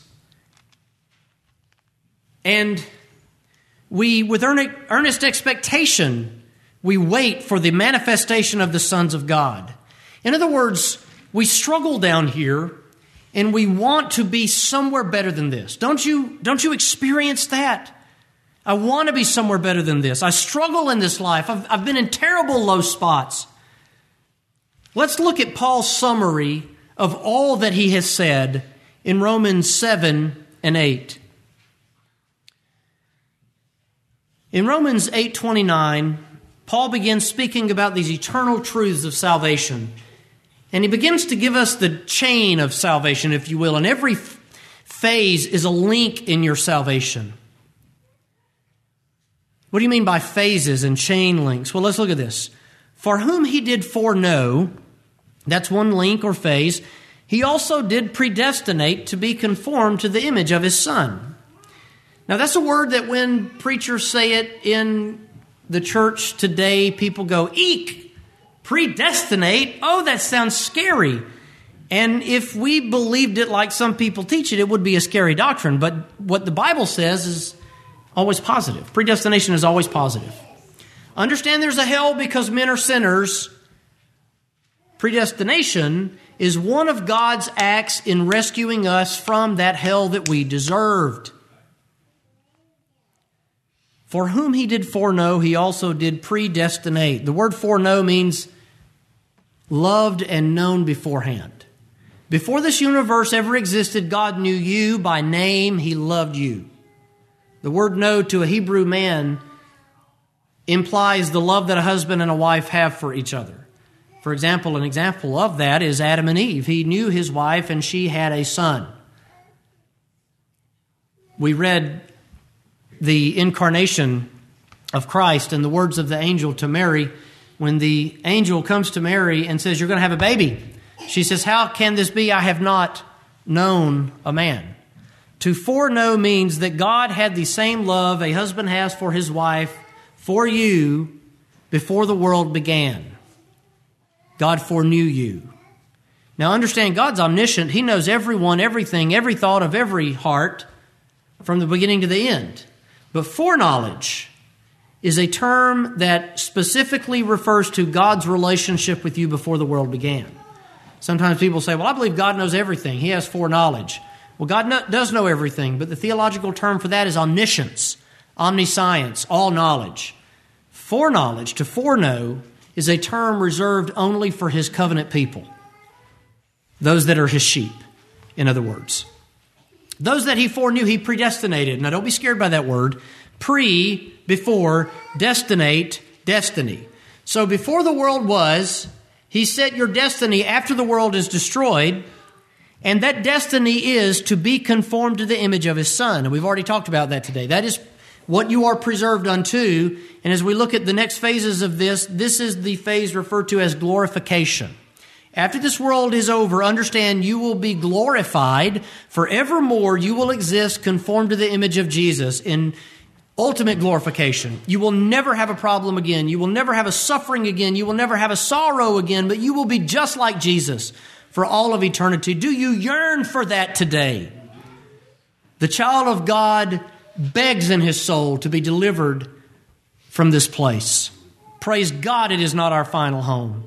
And we, with earnest expectation, we wait for the manifestation of the sons of God. In other words, we struggle down here and we want to be somewhere better than this. Don't you, don't you experience that? I want to be somewhere better than this. I struggle in this life. I've, I've been in terrible low spots. Let's look at Paul's summary of all that he has said in Romans seven and eight. In Romans eight twenty-nine, Paul begins speaking about these eternal truths of salvation. And he begins to give us the chain of salvation, if you will. And every phase is a link in your salvation. What do you mean by phases and chain links? Well, let's look at this. For whom he did foreknow, that's one link or phase, he also did predestinate to be conformed to the image of his Son. Now, that's a word that when preachers say it in the church today, people go, eek, predestinate. Oh, that sounds scary. And if we believed it like some people teach it, it would be a scary doctrine. But what the Bible says is always positive. Predestination is always positive. Understand there's a hell because men are sinners. Predestination is one of God's acts in rescuing us from that hell that we deserved. For whom he did foreknow, he also did predestinate. The word foreknow means loved and known beforehand. Before this universe ever existed, God knew you by name. He loved you. The word know to a Hebrew man implies the love that a husband and a wife have for each other. For example, an example of that is Adam and Eve. He knew his wife and she had a son. We read the incarnation of Christ and the words of the angel to Mary. When the angel comes to Mary and says, you're going to have a baby. She says, how can this be? I have not known a man. To foreknow means that God had the same love a husband has for his wife for you before the world began. God foreknew you. Now understand, God's omniscient. He knows everyone, everything, every thought of every heart from the beginning to the end. But foreknowledge is a term that specifically refers to God's relationship with you before the world began. Sometimes people say, well, I believe God knows everything. He has foreknowledge. Well, God no, does know everything, but the theological term for that is omniscience, omniscience, all knowledge. Foreknowledge, to foreknow, is a term reserved only for His covenant people, those that are His sheep, in other words. Those that He foreknew, He predestinated. Now, don't be scared by that word. Pre, before, destinate, destiny. So before the world was, He set your destiny after the world is destroyed, and that destiny is to be conformed to the image of His Son. And we've already talked about that today. That is what you are preserved unto. And as we look at the next phases of this, this is the phase referred to as glorification. After this world is over, understand you will be glorified. Forevermore, you will exist conformed to the image of Jesus in ultimate glorification. You will never have a problem again. You will never have a suffering again. You will never have a sorrow again, but you will be just like Jesus for all of eternity. Do you yearn for that today? The child of God begs in his soul to be delivered from this place. Praise God, it is not our final home.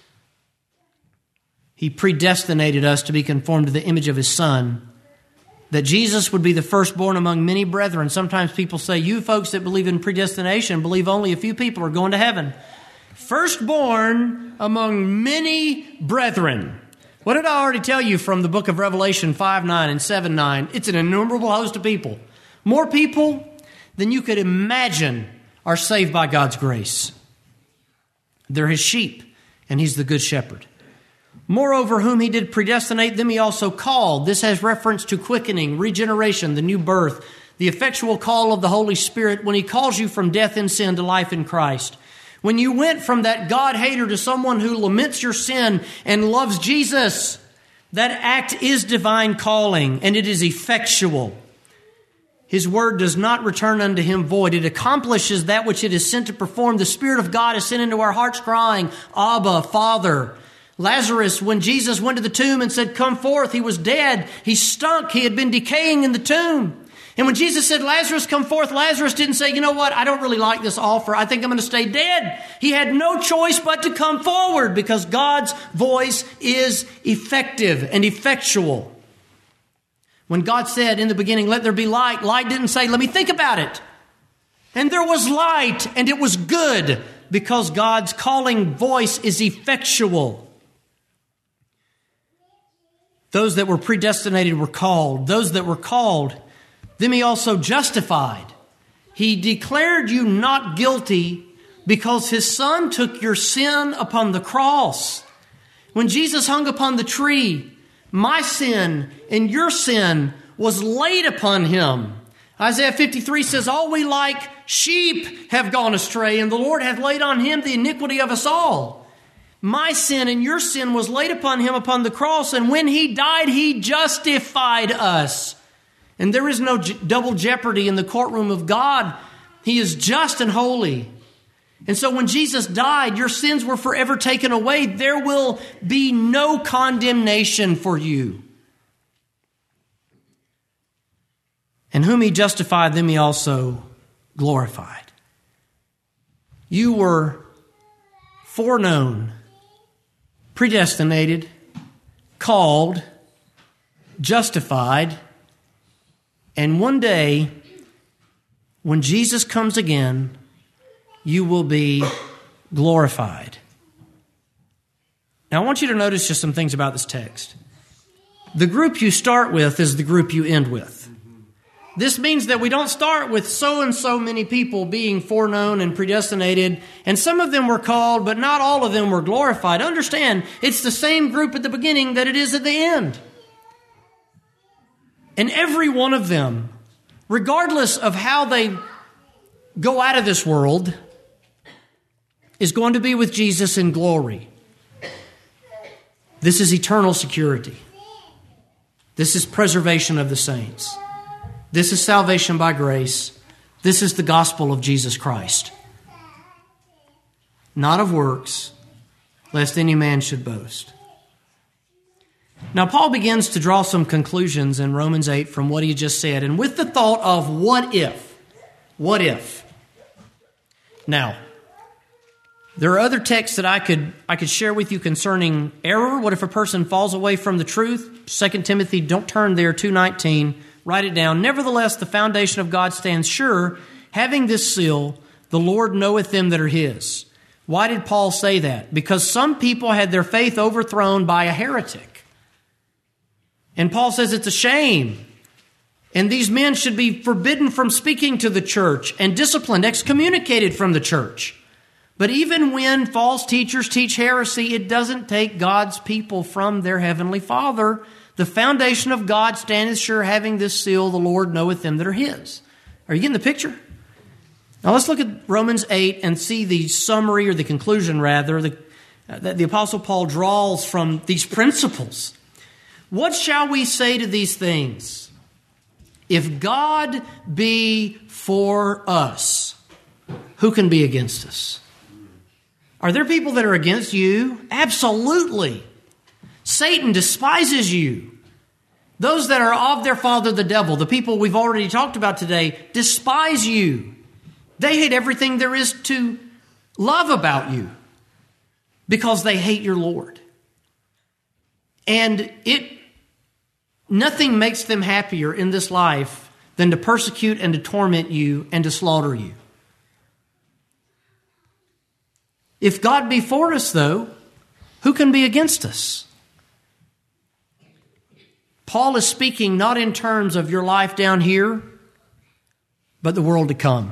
He predestinated us to be conformed to the image of His Son, that Jesus would be the firstborn among many brethren. Sometimes people say, you folks that believe in predestination believe only a few people are going to heaven. Firstborn among many brethren. What did I already tell you from the book of Revelation five nine and seven nine? It's an innumerable host of people. More people than you could imagine are saved by God's grace. They're His sheep, and He's the good shepherd. Moreover, whom He did predestinate, them He also called. This has reference to quickening, regeneration, the new birth, the effectual call of the Holy Spirit when He calls you from death and sin to life in Christ. When you went from that God-hater to someone who laments your sin and loves Jesus, that act is divine calling, and it is effectual. His word does not return unto Him void. It accomplishes that which it is sent to perform. The Spirit of God is sent into our hearts crying, Abba, Father. Lazarus, when Jesus went to the tomb and said, come forth, he was dead. He stunk. He had been decaying in the tomb. And when Jesus said, Lazarus, come forth, Lazarus didn't say, you know what, I don't really like this offer. I think I'm going to stay dead. He had no choice but to come forward because God's voice is effective and effectual. When God said in the beginning, let there be light, light didn't say, let me think about it. And there was light, and it was good because God's calling voice is effectual. Those that were predestinated were called. Those that were called, them He also justified. He declared you not guilty because His Son took your sin upon the cross. When Jesus hung upon the tree, my sin and your sin was laid upon Him. Isaiah fifty-three says, all we like sheep have gone astray, and the Lord hath laid on Him the iniquity of us all. My sin and your sin was laid upon Him upon the cross, and when He died, He justified us. And there is no j- double jeopardy in the courtroom of God. He is just and holy. And so when Jesus died, your sins were forever taken away. There will be no condemnation for you. And whom He justified, them He also glorified. You were foreknown, predestinated, called, justified, and one day, when Jesus comes again, you will be glorified. Now, I want you to notice just some things about this text. The group you start with is the group you end with. This means that we don't start with so and so many people being foreknown and predestinated, and some of them were called, but not all of them were glorified. Understand, it's the same group at the beginning that it is at the end. And every one of them, regardless of how they go out of this world, is going to be with Jesus in glory. This is eternal security. This is preservation of the saints. This is salvation by grace. This is the gospel of Jesus Christ. Not of works, lest any man should boast. Now, Paul begins to draw some conclusions in Romans eight from what he just said, and with the thought of what if? What if? Now, There are other texts that I could I could share with you concerning error. What if a person falls away from the truth? Second Timothy, don't turn there, two nineteen. Write it down. Nevertheless, the foundation of God stands sure, having this seal, the Lord knoweth them that are his. Why did Paul say that? Because some people had their faith overthrown by a heretic. And Paul says it's a shame. And these men should be forbidden from speaking to the church and disciplined, excommunicated from the church. But even when false teachers teach heresy, it doesn't take God's people from their heavenly Father. The foundation of God standeth sure, having this seal, the Lord knoweth them that are his. Are you getting the picture? Now let's look at Romans eight and see the summary, or the conclusion rather, the, uh, that the Apostle Paul draws from these principles. What shall we say to these things? If God be for us, who can be against us? Are there people that are against you? Absolutely. Satan despises you. Those that are of their father the devil, the people we've already talked about today, despise you. They hate everything there is to love about you because they hate your Lord. And it nothing makes them happier in this life than to persecute and to torment you and to slaughter you. If God be for us, though, who can be against us? Paul is speaking not in terms of your life down here, but the world to come.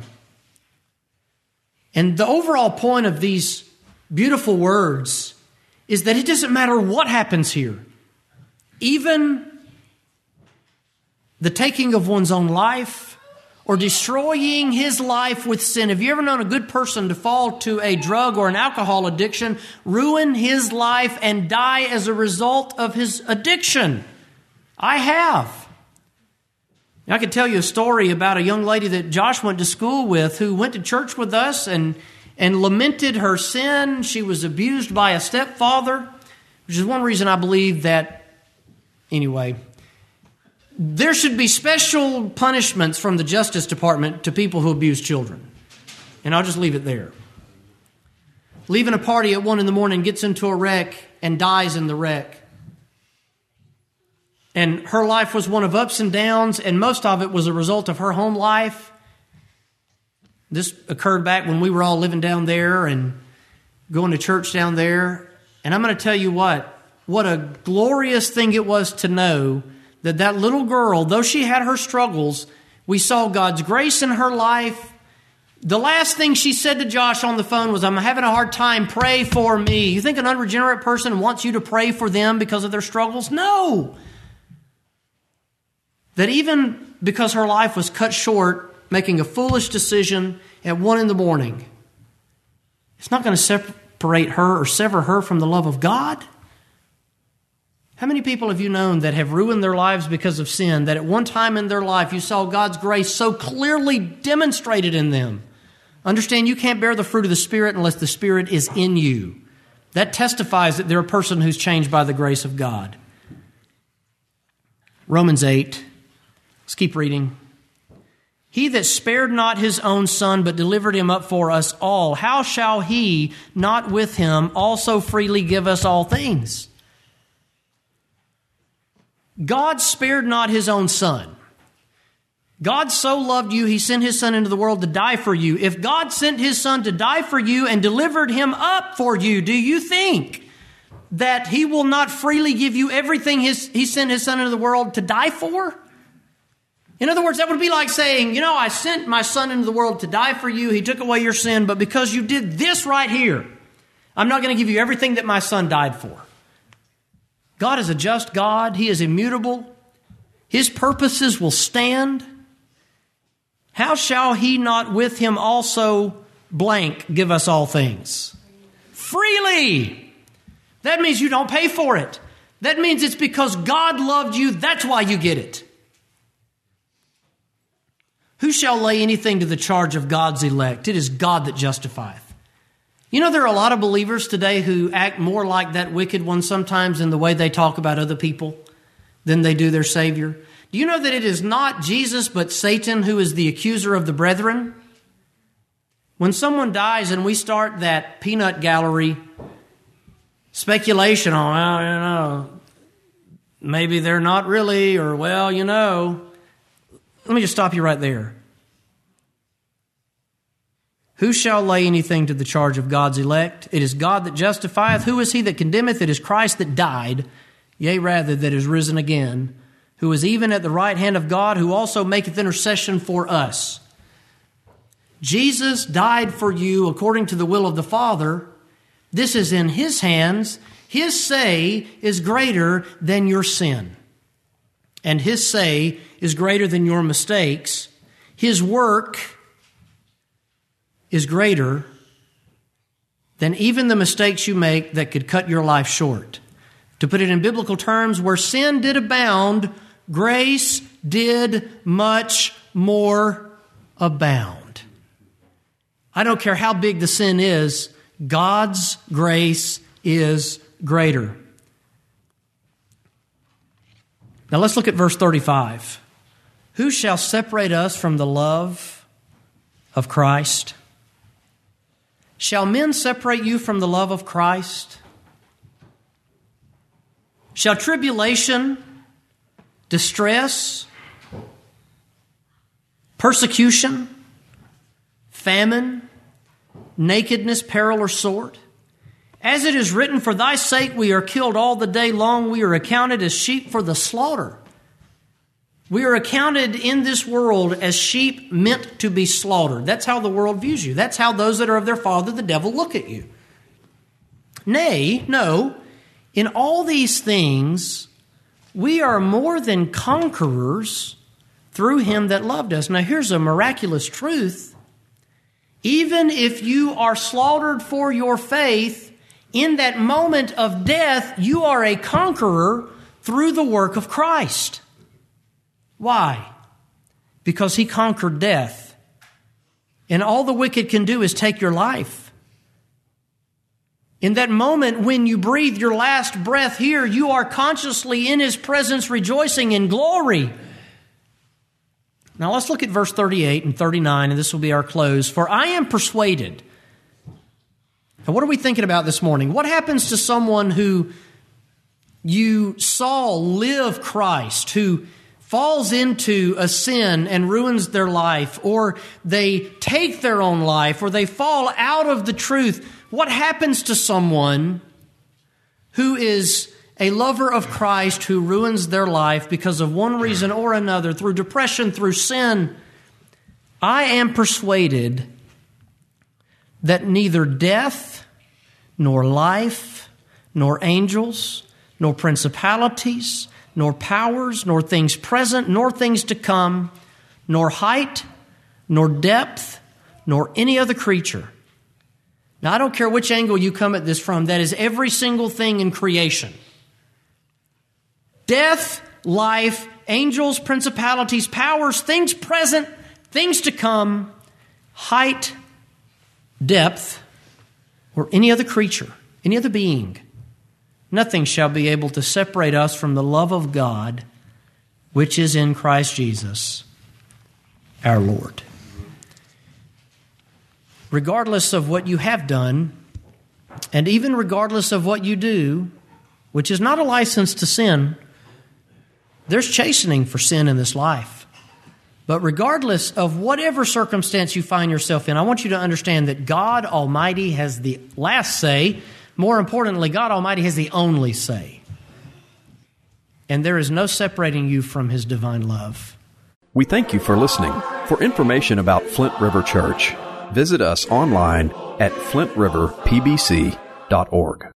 And the overall point of these beautiful words is that it doesn't matter what happens here. Even the taking of one's own life or destroying his life with sin. Have you ever known a good person to fall to a drug or an alcohol addiction, ruin his life, and die as a result of his addiction? I have. I could tell you a story about a young lady that Josh went to school with who went to church with us and, and lamented her sin. She was abused by a stepfather, which is one reason I believe that, anyway, there should be special punishments from the Justice Department to people who abuse children. And I'll just leave it there. Leaving a party at one in the morning, gets into a wreck and dies in the wreck. And her life was one of ups and downs, and most of it was a result of her home life. This occurred back when we were all living down there and going to church down there. And I'm going to tell you what, what a glorious thing it was to know that that little girl, though she had her struggles, we saw God's grace in her life. The last thing she said to Josh on the phone was, I'm having a hard time, pray for me. You think an unregenerate person wants you to pray for them because of their struggles? No. That even because her life was cut short, making a foolish decision at one in the morning, it's not going to separate her or sever her from the love of God. How many people have you known that have ruined their lives because of sin, that at one time in their life you saw God's grace so clearly demonstrated in them? Understand, you can't bear the fruit of the Spirit unless the Spirit is in you. That testifies that they're a person who's changed by the grace of God. Romans eight. Let's keep reading. He that spared not his own Son, but delivered him up for us all, how shall he not with him also freely give us all things? God spared not his own Son. God so loved you, he sent his Son into the world to die for you. If God sent his Son to die for you and delivered him up for you, do you think that he will not freely give you everything his, he sent his Son into the world to die for? In other words, that would be like saying, you know, I sent my Son into the world to die for you. He took away your sin, but because you did this right here, I'm not going to give you everything that my Son died for. God is a just God. He is immutable. His purposes will stand. How shall he not with him also blank give us all things? Freely. That means you don't pay for it. That means it's because God loved you. That's why you get it. Who shall lay anything to the charge of God's elect? It is God that justifieth. You know, there are a lot of believers today who act more like that wicked one sometimes in the way they talk about other people than they do their Savior. Do you know that it is not Jesus but Satan who is the accuser of the brethren? When someone dies and we start that peanut gallery speculation on, well, you know, maybe they're not really, or, well, you know, let me just stop you right there. Who shall lay anything to the charge of God's elect? It is God that justifieth. Who is he that condemneth? It is Christ that died, yea, rather, that is risen again, who is even at the right hand of God, who also maketh intercession for us. Jesus died for you according to the will of the Father. This is in His hands. His say is greater than your sin. And His say is greater than your mistakes. His work is greater than even the mistakes you make that could cut your life short. To put it in biblical terms, where sin did abound, grace did much more abound. I don't care how big the sin is, God's grace is greater. Now let's look at verse thirty-five. Who shall separate us from the love of Christ? Shall men separate you from the love of Christ? Shall tribulation, distress, persecution, famine, nakedness, peril, or sword? As it is written, for thy sake we are killed all the day long. We are accounted as sheep for the slaughter. We are accounted in this world as sheep meant to be slaughtered. That's how the world views you. That's how those that are of their father, the devil, look at you. Nay, no, in all these things, we are more than conquerors through Him that loved us. Now here's a miraculous truth. Even if you are slaughtered for your faith, in that moment of death, you are a conqueror through the work of Christ. Why? Because He conquered death. And all the wicked can do is take your life. In that moment when you breathe your last breath here, you are consciously in His presence rejoicing in glory. Now let's look at verse thirty-eight and thirty-nine, and this will be our close. For I am persuaded. Now what are we thinking about this morning? What happens to someone who you saw live Christ, who falls into a sin and ruins their life, or they take their own life, or they fall out of the truth? What happens to someone who is a lover of Christ who ruins their life because of one reason or another, through depression, through sin? I am persuaded that neither death, nor life, nor angels, nor principalities, nor powers, nor things present, nor things to come, nor height, nor depth, nor any other creature. Now, I don't care which angle you come at this from, that is every single thing in creation. Death, life, angels, principalities, powers, things present, things to come, height, depth, or any other creature, any other being. Nothing shall be able to separate us from the love of God, which is in Christ Jesus, our Lord. Regardless of what you have done, and even regardless of what you do, which is not a license to sin, there's chastening for sin in this life. But regardless of whatever circumstance you find yourself in, I want you to understand that God Almighty has the last say. More importantly, God Almighty has the only say. And there is no separating you from His divine love. We thank you for listening. For information about Flint River Church, visit us online at flint river p b c dot org.